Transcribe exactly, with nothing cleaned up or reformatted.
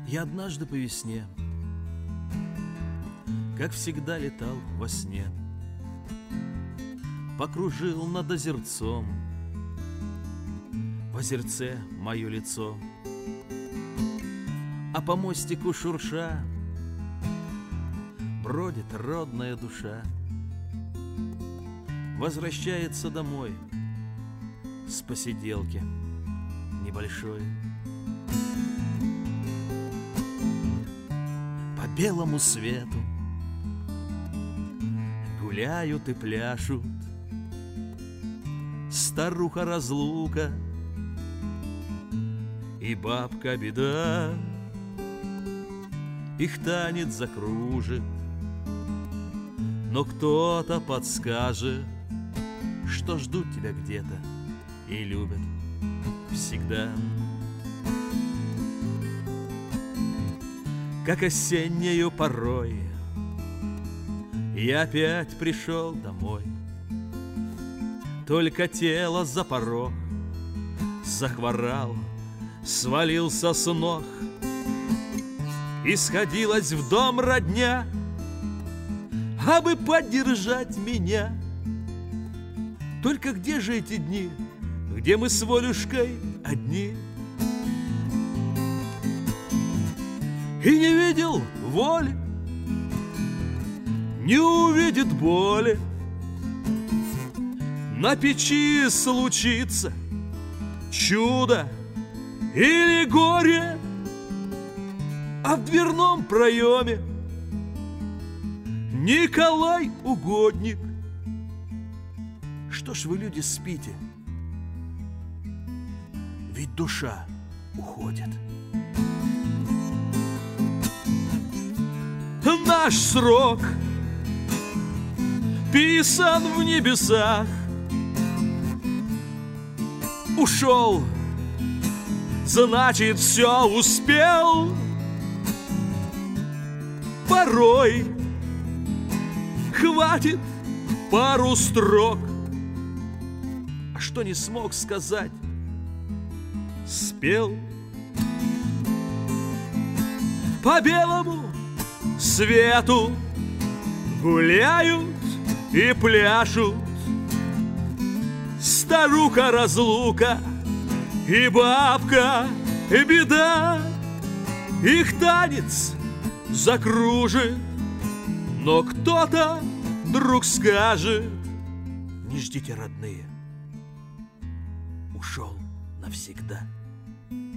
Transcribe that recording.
Я однажды по весне, как всегда, летал во сне, покружил над озерцом, в озерце мое лицо, а по мостику шурша бродит родная душа, возвращается домой с посиделки небольшой. По белому свету гуляют и пляшут старуха-разлука и бабка-беда. Их танец закружит, но кто-то подскажет, что ждут тебя где-то и любят всегда. Как осеннею порой я опять пришел домой, только тело за порог захворал, свалился с ног, и сходилась в дом родня, абы поддержать меня. Только где же эти дни, где мы с Волюшкой одни? И не видел воли, не увидит боли. На печи случится чудо или горе, а в дверном проеме Николай угодник. Что ж вы, люди, спите? Ведь душа уходит. Наш срок писан в небесах. Ушел, значит, все успел. Порой хватит пару строк, а что не смог сказать, спел. По белому свету гуляют и пляшут старуха-разлука и бабка-беда. Их танец закружит, но кто-то вдруг скажет: не ждите, родные, ушел навсегда.